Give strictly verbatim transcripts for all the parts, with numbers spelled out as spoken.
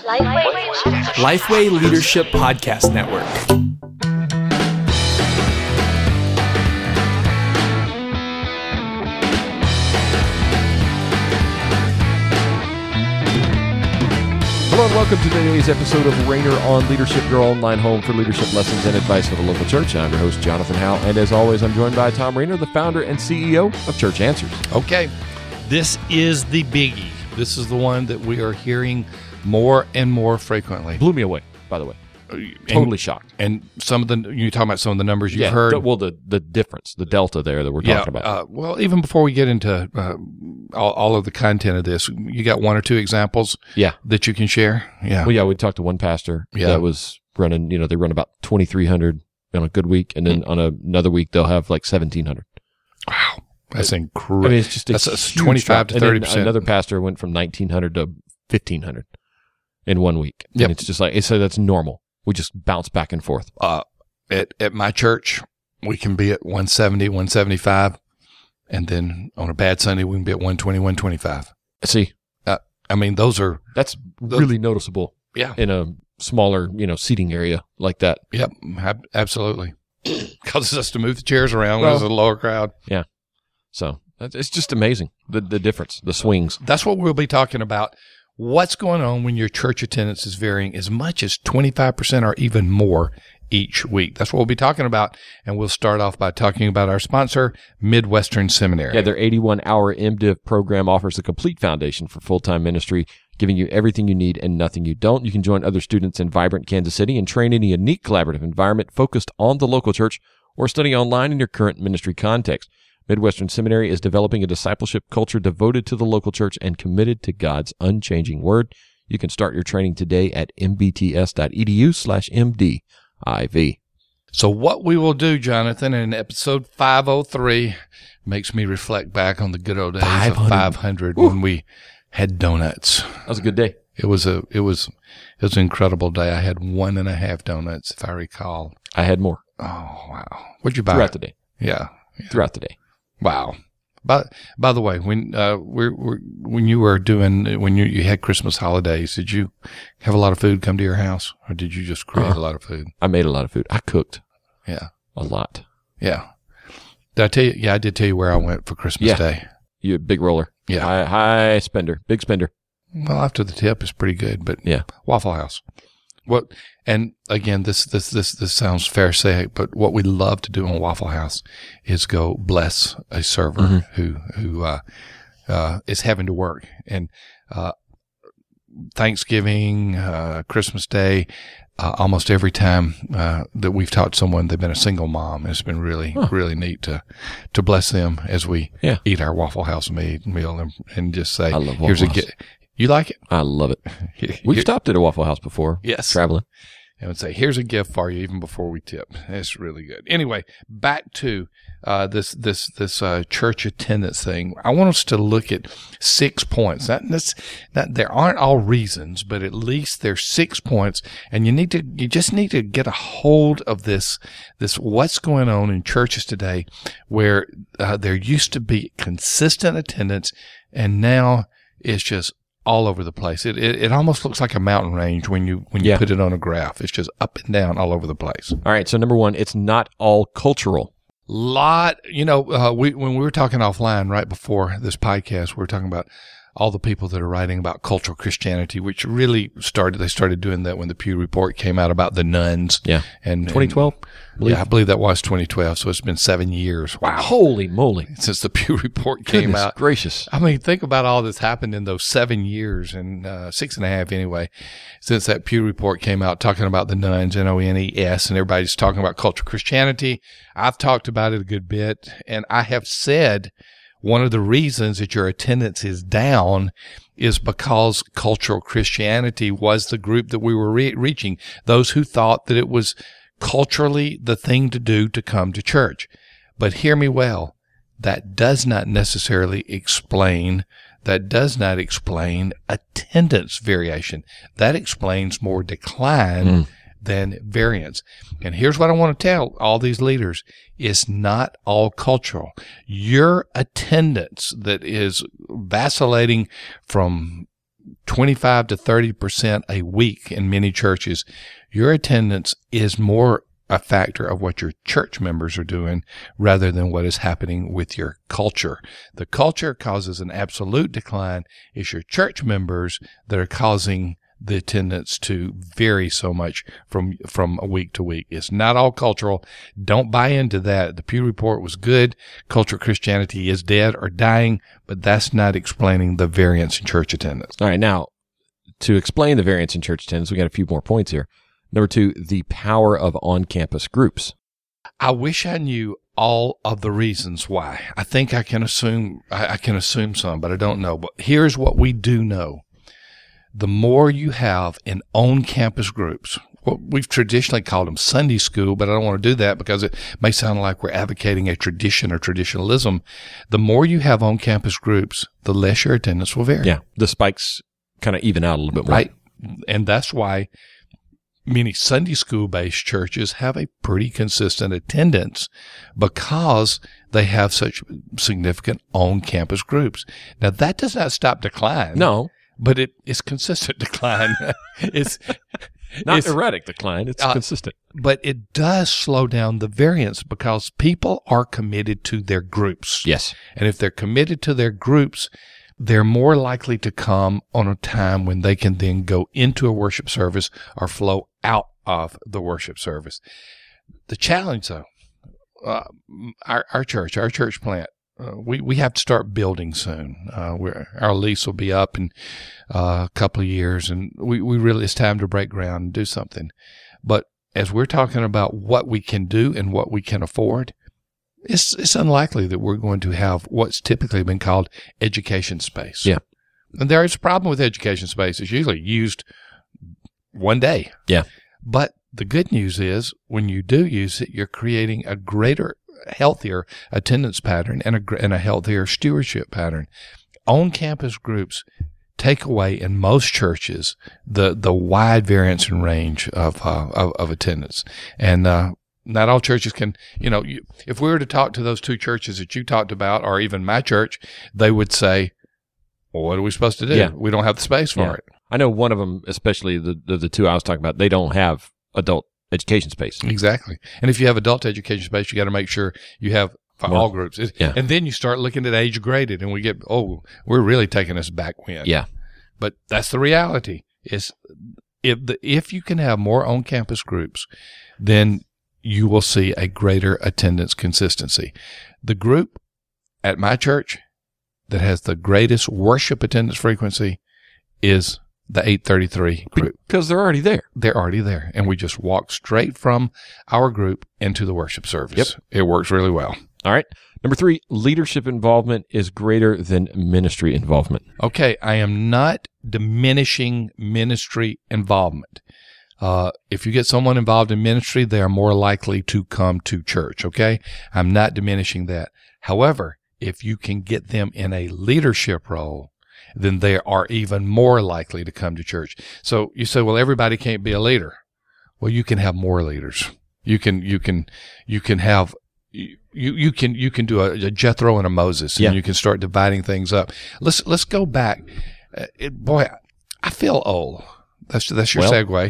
Lifeway. Lifeway Leadership Podcast Network. Hello and welcome to today's episode of Rainer on Leadership, your online home for leadership lessons and advice for the local church. I'm your host, Jonathan Howell, and as always, I'm joined by Tom Rainer, the founder and C E O of Church Answers. Okay, this is the biggie. This is the one that we are hearing more and more frequently. Blew me away, by the way. Totally and, shocked. And some of the, you're talking about some of the numbers you've yeah, heard. The, well, the, the difference, the delta there that we're talking yeah, about. Uh, well, even before we get into uh, all, all of the content of this, you got one or two examples yeah. that you can share? Yeah. Well, yeah, we talked to one pastor yeah. that was running, you know, they run about twenty-three hundred on a good week, and then mm. on a, another week, they'll have like seventeen hundred. Wow. That's it, incredible. I mean, it's just a That's twenty-five to thirty percent. Another pastor went from nineteen hundred to fifteen hundred in one week. Yep. And it's just like, so that's normal. We just bounce back and forth. Uh, at, at my church, we can be at one seventy, one seventy-five. And then on a bad Sunday, we can be at one twenty, one twenty-five. See, uh, I mean, those are, that's those, really noticeable. Yeah. In a smaller, you know, seating area like that. Yep. Ab- absolutely. Causes us to move the chairs around well, when there's a lower crowd. Yeah. So it's just amazing. The, the difference, the swings. That's what we'll be talking about. What's going on when your church attendance is varying as much as twenty-five percent or even more each week? That's what we'll be talking about. And we'll start off by talking about our sponsor, Midwestern Seminary. Yeah, their eighty-one hour MDiv program offers a complete foundation for full-time ministry, giving you everything you need and nothing you don't. You can join other students in vibrant Kansas City and train in a unique collaborative environment focused on the local church, or study online in your current ministry context. Midwestern Seminary is developing a discipleship culture devoted to the local church and committed to God's unchanging word. You can start your training today at mbts.edu slash mdiv. So what we will do, Jonathan, in episode five oh three makes me reflect back on the good old days five hundred. Of five hundred when we had donuts. That was a good day. It was a it was it was an incredible day. I had one and a half donuts, if I recall. I had more. Oh wow! What'd you buy? Throughout the day. Yeah, yeah. Throughout the day. Wow. By by the way, when uh we're, we're when you were doing when you you had Christmas holidays, did you have a lot of food come to your house, or did you just create uh, a lot of food? I made a lot of food. I cooked. Yeah, a lot. Yeah. Did I tell you? Yeah, I did tell you where I went for Christmas yeah. Day. You a big roller. Yeah, high, high spender, big spender. Well, after the tip is pretty good, but yeah, Waffle House. What? And again, this this this this sounds Pharisaic, but what we love to do on Waffle House is go bless a server mm-hmm. who who uh, uh, is having to work. And uh, Thanksgiving, uh, Christmas Day, uh, almost every time uh, that we've talked to someone, they've been a single mom. And it's been really huh. really neat to to bless them as we yeah. eat our Waffle House meal and, and just say, I love "Here's Waffle a gift." You like it? I love it. We've stopped at a Waffle House before. Yes. Traveling. And would say, here's a gift for you even before we tip. It's really good. Anyway, back to uh, this this this uh, church attendance thing. I want us to look at six points. That, that's, that there aren't all reasons, but at least there's six points. And you need to you just need to get a hold of this this what's going on in churches today, where uh, there used to be consistent attendance, and now it's just all over the place. It, it it almost looks like a mountain range when you when you yeah. put it on a graph. It's just up and down all over the place. All right. So number one, it's not all cultural. Lot, you know, uh, we when we were talking offline right before this podcast, we were talking about all the people that are writing about cultural Christianity, which really started. They started doing that when the Pew Report came out about the nuns. Yeah, and twenty twelve. And, yeah, I believe that was twenty twelve. So it's been seven years. Wow, holy moly! Since the Pew Report came Goodness out. Gracious! I mean, think about all that's happened in those seven years and uh, six and a half anyway, since that Pew Report came out talking about the nuns, N O N E S, and everybody's talking about cultural Christianity. I've talked about it a good bit, and I have said one of the reasons that your attendance is down is because cultural Christianity was the group that we were re- reaching, those who thought that it was culturally the thing to do to come to church. But hear me well, that does not necessarily explain, that does not explain attendance variation. That explains more decline mm. than variance. And here's what I want to tell all these leaders. It's not all cultural. Your attendance that is vacillating from twenty-five to thirty percent a week in many churches, your attendance is more a factor of what your church members are doing rather than what is happening with your culture. The culture causes an absolute decline. It's your church members that are causing the attendance to vary so much from from week to week. It's not all cultural. Don't buy into that. The Pew Report was good. Cultural Christianity is dead or dying, but that's not explaining the variance in church attendance. All right, now, to explain the variance in church attendance, we got a few more points here. Number two, the power of on-campus groups. I wish I knew all of the reasons why. I think I can assume I, I can assume some, but I don't know. But here's what we do know. The more you have in on-campus groups, well, we've traditionally called them Sunday school, but I don't want to do that because it may sound like we're advocating a tradition or traditionalism. The more you have on-campus groups, the less your attendance will vary. Yeah, the spikes kind of even out a little bit more. Right. And that's why many Sunday school-based churches have a pretty consistent attendance because they have such significant on-campus groups. Now, that does not stop decline. No. But it is consistent decline. it's not it's, erratic decline. It's uh, consistent. But it does slow down the variance because people are committed to their groups. Yes. And if they're committed to their groups, they're more likely to come on a time when they can then go into a worship service or flow out of the worship service. The challenge, though, uh, our, our church, our church plant, Uh, we, we have to start building soon. Uh, we're, our lease will be up in uh, a couple of years, and we, we really, it's time to break ground and do something. But as we're talking about what we can do and what we can afford, it's, it's unlikely that we're going to have what's typically been called education space. Yeah. And there is a problem with education space. It's usually used one day. Yeah. But the good news is when you do use it, you're creating a greater healthier attendance pattern and a, and a healthier stewardship pattern. On-campus groups take away in most churches the the wide variance and range of uh, of, of attendance, and uh, not all churches can. You know, you, if we were to talk to those two churches that you talked about, or even my church, they would say, "Well, what are we supposed to do? Yeah. We don't have the space for Yeah. it." I know one of them, especially the, the the two I was talking about, they don't have adult education space. Exactly. And if you have adult education space, you got to make sure you have for Well, all groups. It- yeah. And then you start looking at age graded and we get, oh, we're really taking us back when. Yeah. But that's the reality is if the, if you can have more on campus groups, then you will see a greater attendance consistency. The group at my church that has the greatest worship attendance frequency is the eight thirty-three group. Because they're already there. They're already there. And we just walk straight from our group into the worship service. Yep. It works really well. All right. Number three, leadership involvement is greater than ministry involvement. Okay, I am not diminishing ministry involvement. Uh, if you get someone involved in ministry, they are more likely to come to church, okay? I'm not diminishing that. However, if you can get them in a leadership role, then they are even more likely to come to church. So you say, well, everybody can't be a leader. Well, you can have more leaders. You can, you can, you can have, you, you can, you can do a, a Jethro and a Moses, and Yeah. you can start dividing things up. Let's, let's go back. Uh, it, boy, I feel old. That's, that's your Well, segue.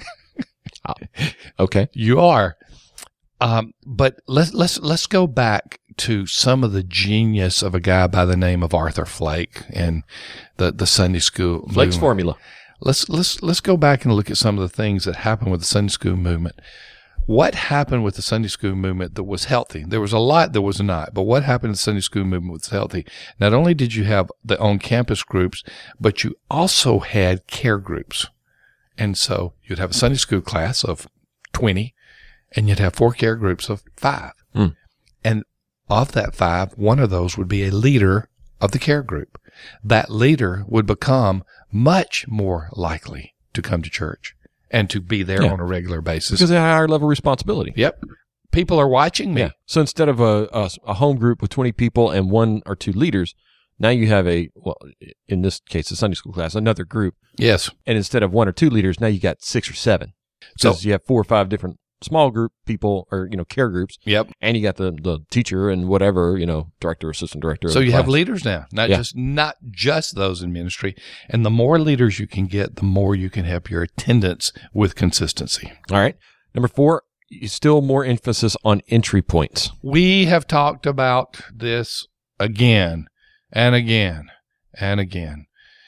Okay. You are. Um, but let's, let's, let's go back to some of the genius of a guy by the name of Arthur Flake and the, the Sunday school Flake's movement. formula. Let's, let's, let's go back and look at some of the things that happened with the Sunday school movement. What happened with the Sunday school movement that was healthy? There was a lot that was not, but what happened in the Sunday school movement was healthy? Not only did you have the on-campus groups, but you also had care groups. And so you'd have a Sunday school class of twenty, and you'd have four care groups of five. Mm. And of that five, one of those would be a leader of the care group. That leader would become much more likely to come to church and to be there Yeah. on a regular basis. Because they have a higher level of responsibility. Yep. People are watching me. Yeah. So instead of a, a, a home group with twenty people and one or two leaders, now you have a, well, in this case, a Sunday school class, another group. Yes. And instead of one or two leaders, now you got six or seven. So- Because you have four or five different small group people or, you know, care groups. Yep. And you got the, the teacher and whatever, you know, director, assistant director. So of the you have class. leaders now, not Yeah. just not just those in ministry. And the more leaders you can get, the more you can help your attendance with consistency. All right. Number four, still more emphasis on entry points. We have talked about this again and again and again.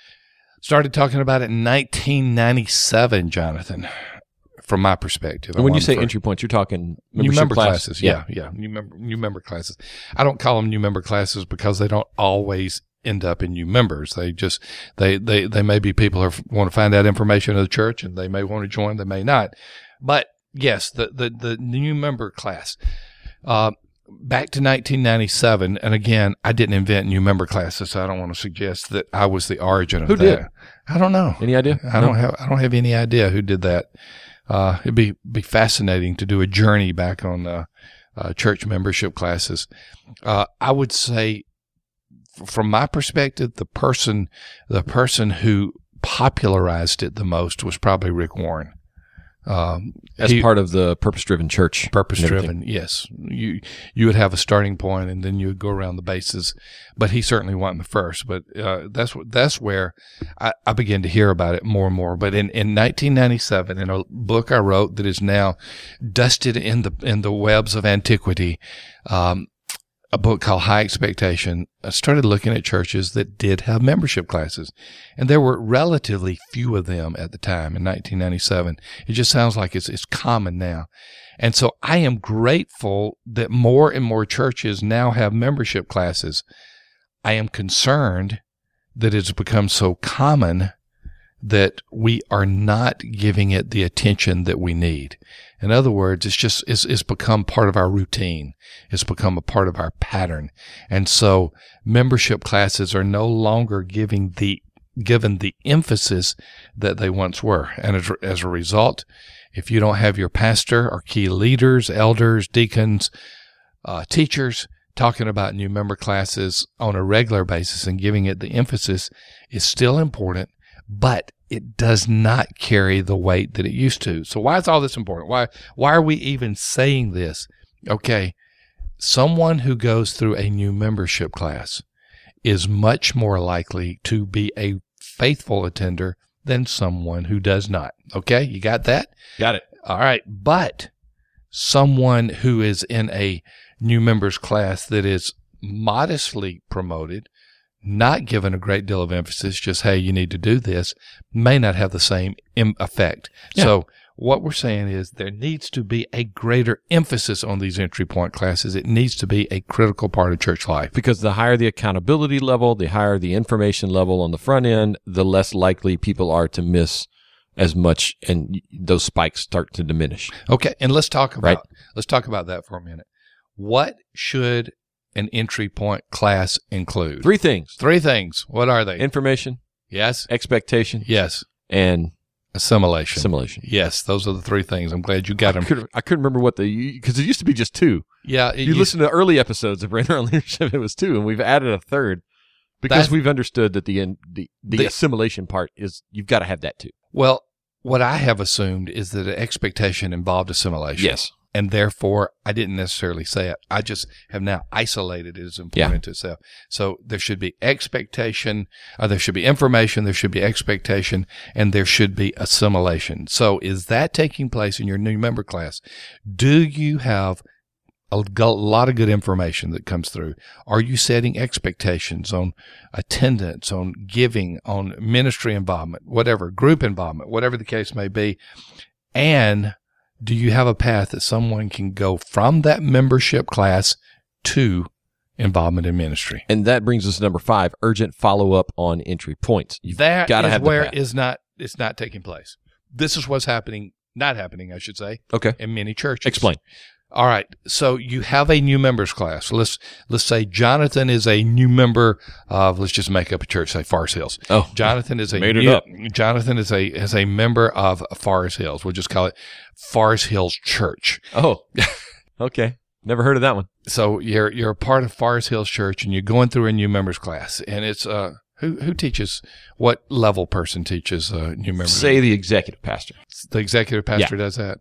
Started talking about it in nineteen ninety-seven, Jonathan, from my perspective. And when I you say want for- entry points, you're talking New membership member class? classes, yeah, yeah, new member new member classes. I don't call them new member classes because they don't always end up in new members. They just they they they may be people who want to find out information of the church, and they may want to join, they may not. But yes, the the the new member class. Uh, back to nineteen ninety-seven, and again, I didn't invent new member classes, so I don't want to suggest that I was the origin of Who that. did? I don't know. Any idea? I don't have I don't have any idea who did that. Uh, it'd be be fascinating to do a journey back on uh, uh, church membership classes. Uh, I would say, f- from my perspective, the person the person who popularized it the most was probably Rick Warren. Um, As he- part of the purpose-driven church. Purpose and everything. driven, yes. You you would have a starting point, and then you would go around the bases. But he certainly wasn't the first. But uh, that's what that's where I, I began to hear about it more and more. But in, in nineteen ninety-seven, in a book I wrote that is now dusted in the in the webs of antiquity, um, a book called High Expectation, I started looking at churches that did have membership classes. And there were relatively few of them at the time in nineteen ninety-seven. It just sounds like it's it's common now. And so I am grateful that more and more churches now have membership classes. I am concerned that it's become so common that we are not giving it the attention that we need. In other words, it's just, it's, it's become part of our routine. It's become a part of our pattern. And so membership classes are no longer giving the, given the emphasis that they once were. And as, as a result, if you don't have your pastor or key leaders, elders, deacons, uh, teachers talking about new member classes on a regular basis and giving it the emphasis, is still important, but it does not carry the weight that it used to. So why is all this important? Why why are we even saying this? Okay, someone who goes through a new membership class is much more likely to be a faithful attender than someone who does not. Okay, you got that? Got it. All right, but someone who is in a new members class that is modestly promoted, not given a great deal of emphasis, just, hey, you need to do this, may not have the same im- effect. Yeah. So what we're saying is there needs to be a greater emphasis on these entry point classes. It needs to be a critical part of church life. Because the higher the accountability level, the higher the information level on the front end, the less likely people are to miss as much, and those spikes start to diminish. Okay, and let's talk about Right. let's talk about that for a minute. What should an entry point class include? Three things: Three things. What are they? information, yes. expectation, Yes. and Assimilation. assimilation. Yes, those are the three things. I'm glad you got I them. couldn't, I couldn't remember what the, because it used to be just two. Yeah. If you listen to early episodes of Brain on Leadership, it was two, and we've added a third because That's- we've understood that the, the the The- assimilation part is, you've got to have that too. Well, what I have assumed is that an expectation involved assimilation. Yes. And therefore, I didn't necessarily say it. I just have now isolated it as important to itself. So there should be expectation, uh, there should be information, there should be expectation, and there should be assimilation. So is that taking place in your new member class? Do you have a g- lot of good information that comes through? Are you setting expectations on attendance, on giving, on ministry involvement, whatever, group involvement, whatever the case may be? And do you have a path that someone can go from that membership class to involvement in ministry? And that brings us to number five, urgent follow-up on entry points. You've That got to is have the where path. is not it's not taking place. This is what's happening, not happening, I should say, Okay. in many churches. Explain. All right. So you have a new members class. Let's let's say Jonathan is a new member of, let's just make up a church, say Forest Hills. Oh, Jonathan is a made it new, up. Jonathan is a is a member of Forest Hills. We'll just call it Forest Hills Church. Oh, okay. Never heard of that one. So you're you're a part of Forest Hills Church, and you're going through a new members class, and it's uh who who teaches, what level person teaches uh, new members? Say the executive pastor. The executive pastor does that.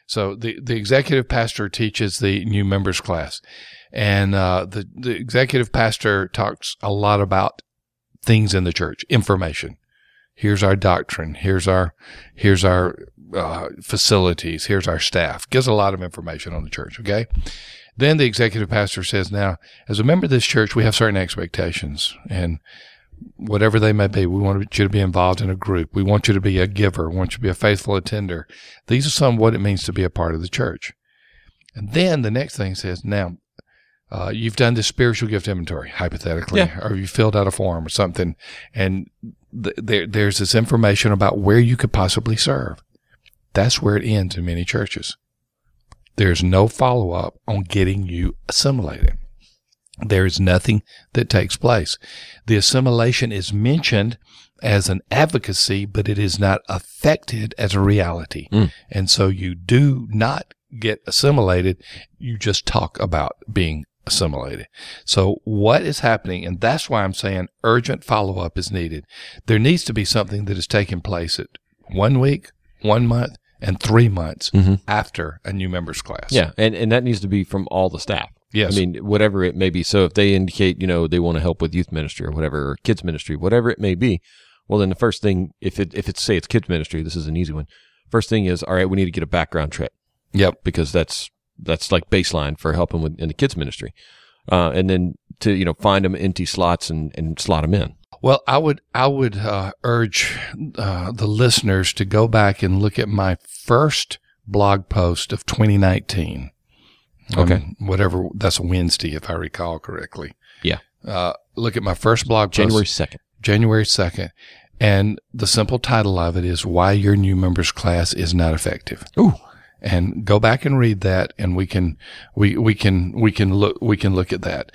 So the, the executive pastor teaches the new members class, and uh, the, the executive pastor talks a lot about things in the church, information. Here's our doctrine. Here's our, here's our uh, facilities. Here's our staff. Gives a lot of information on the church. Okay. Then the executive pastor says, now, as a member of this church, we have certain expectations, and whatever they may be, we want you to be involved in a group. We want you to be a giver. We want you to be a faithful attender. These are some of what it means to be a part of the church. And then the next thing says, now, uh, you've done this spiritual gift inventory, hypothetically, yeah. or you filled out a form or something, and th- there, there's this information about where you could possibly serve. That's where it ends in many churches. There's no follow-up on getting you assimilated. There is nothing that takes place. The assimilation is mentioned as an advocacy, but it is not affected as a reality. Mm. And so you do not get assimilated. You just talk about being assimilated. So what is happening, and that's why I'm saying urgent follow-up is needed. There needs to be something that is taking place at one week, one month, and three months mm-hmm. after a new members class. Yeah, and, and that needs to be from all the staff. Yes. I mean, whatever it may be. So if they indicate, you know, they want to help with youth ministry or whatever, or kids ministry, whatever it may be, well, then the first thing, if it if it's, say it's kids ministry, this is an easy one. First thing is, all right, we need to get a background check. Yep. Because that's that's like baseline for helping with in the kids ministry. Uh, and then to, you know, find them empty slots and, and slot them in. Well, I would I would uh, urge uh, the listeners to go back and look at my first blog post of twenty nineteen. Okay. Um, whatever, that's a Wednesday, if I recall correctly. Yeah. Uh, look at my first blog post. January second. January second. And the simple title of it is Why Your New Members Class is Not Effective. Ooh. And go back and read that, and we can we we can we can look we can look at that.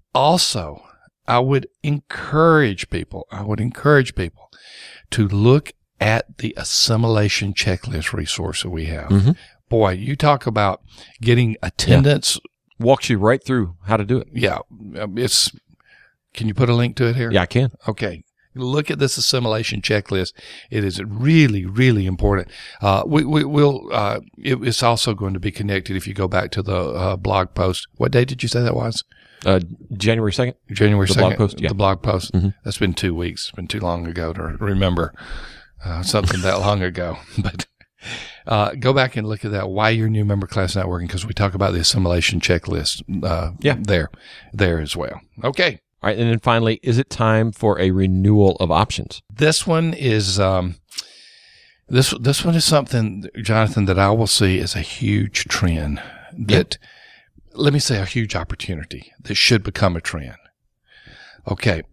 Also, I would encourage people, I would encourage people to look at the assimilation checklist resource that we have. Mm-hmm. Boy, you talk about getting attendance. Yeah. Walks you right through how to do it. Yeah. It's, can you put a link to it here? Yeah, I can. Okay. Look at this assimilation checklist. It is really, really important. Uh, we, we will, uh, it, it's also going to be connected if you go back to the uh, blog post. What day did you say that was? Uh, January second. January second. The blog post, yeah. The blog post. Mm-hmm. That's been two weeks. It's been too long ago to remember uh, something that long ago. But uh, go back and look at that. Why your new member class not working? Because we talk about the assimilation checklist uh, yeah. there, there as well. Okay. All right. And then finally, is it time for a renewal of options? This one is um, this this one is something, Jonathan, that I will see as a huge trend that. Yeah. Let me say a huge opportunity that should become a trend. Okay.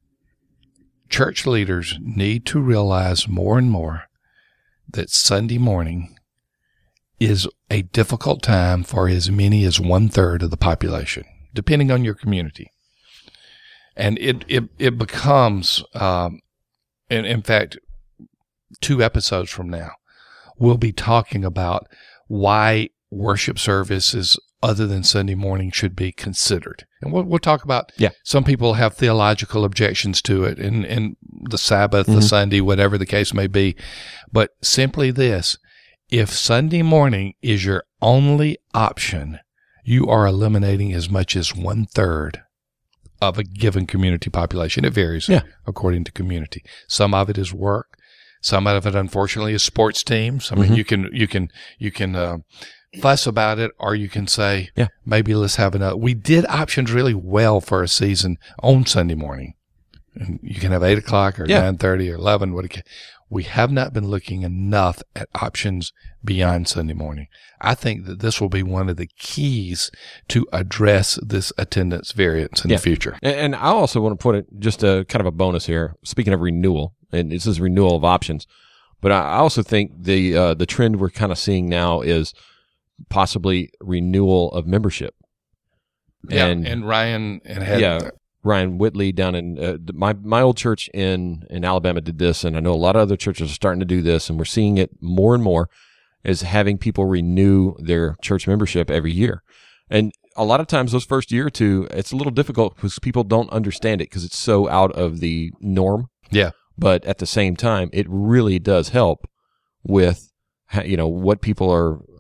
Church leaders need to realize more and more that Sunday morning is a difficult time for as many as one third of the population, depending on your community. And it, it, it becomes, um, in, in fact, two episodes from now, we'll be talking about why worship services other than Sunday morning should be considered. And we'll, we'll talk about, yeah. some people have theological objections to it and, and the Sabbath, mm-hmm. the Sunday, whatever the case may be. But simply this, if Sunday morning is your only option, you are eliminating as much as one third of a given community population. It varies yeah. according to community. Some of it is work. Some of it, unfortunately, is sports teams. I mean, mm-hmm. you can, you can, you can, uh, fuss about it, or you can say, yeah. maybe let's have another. We did options really well for a season on Sunday morning. And you can have eight o'clock or yeah. nine thirty or eleven. What it, we have not been looking enough at options beyond Sunday morning. I think that this will be one of the keys to address this attendance variance in yeah. the future. And, and I also want to put it just a kind of a bonus here. Speaking of renewal, and this is renewal of options, but I also think the uh, the trend we're kind of seeing now is possibly renewal of membership. Yeah, and, and Ryan and had, yeah, Ryan Whitley down in uh, my my old church in in Alabama did this, and I know a lot of other churches are starting to do this, and we're seeing it more and more, is having people renew their church membership every year. And a lot of times those first year or two, it's a little difficult because people don't understand it because it's so out of the norm. Yeah. But at the same time, it really does help with, you know, what people are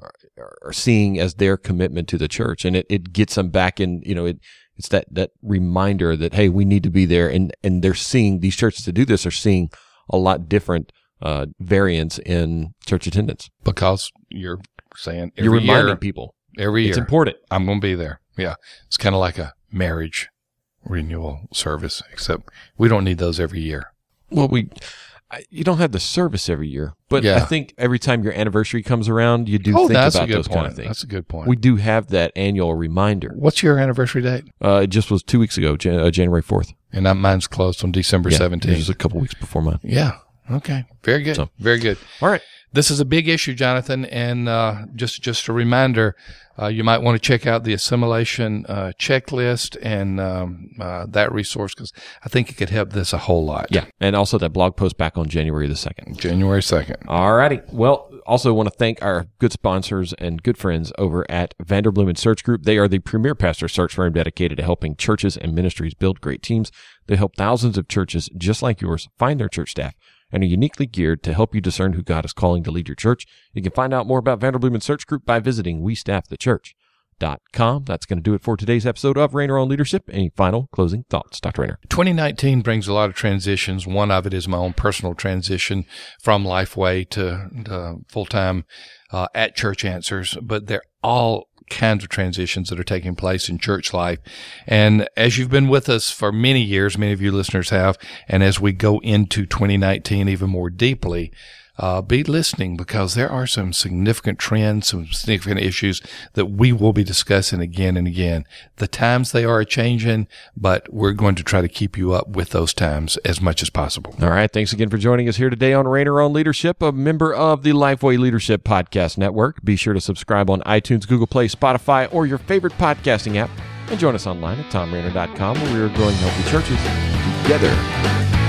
are seeing as their commitment to the church, and it, it gets them back in. You know, it it's that that reminder that hey, we need to be there, and and they're seeing these churches that do this are seeing a lot different uh, variance in church attendance because you're saying every you're reminding year, people every year it's important. I'm going to be there. Yeah, it's kind of like a marriage renewal service, except we don't need those every year. Well, we. You don't have the service every year, but Yeah. I think every time your anniversary comes around, you do Oh, think that's a about good those point. kind of things. That's a good point. We do have that annual reminder. What's your anniversary date? Uh, it just was two weeks ago, Jan- uh, January fourth. And that mine's closed on December Yeah, seventeenth. Just a couple weeks before mine. Yeah. Okay. Very good. So- Very good. All right. This is a big issue, Jonathan, and uh, just just a reminder, uh, you might want to check out the assimilation uh, checklist and um, uh, that resource because I think it could help this a whole lot. Yeah. And also that blog post back on January the second. January second. All righty. Well, also want to thank our good sponsors and good friends over at Vanderbloemen Search Group. They are the premier pastor search firm dedicated to helping churches and ministries build great teams. They help thousands of churches just like yours find their church staff and are uniquely geared to help you discern who God is calling to lead your church. You can find out more about Vanderbloemen Search Group by visiting we staff the church dot com. That's going to do it for today's episode of Rainer on Leadership. Any final closing thoughts, Doctor Rainer? twenty nineteen brings a lot of transitions. One of it is my own personal transition from Lifeway to, to full-time uh, at Church Answers, but they're all kinds of transitions that are taking place in church life. And as you've been with us for many years, many of you listeners have, and as we go into twenty nineteen even more deeply, uh, be listening because there are some significant trends, some significant issues that we will be discussing again and again. The times they are changing, but we're going to try to keep you up with those times as much as possible. All right. Thanks again for joining us here today on Rainer on Leadership, a member of the Lifeway Leadership Podcast Network. Be sure to subscribe on iTunes, Google Play, Spotify, or your favorite podcasting app. And join us online at tom rainer dot com where we are growing healthy churches together.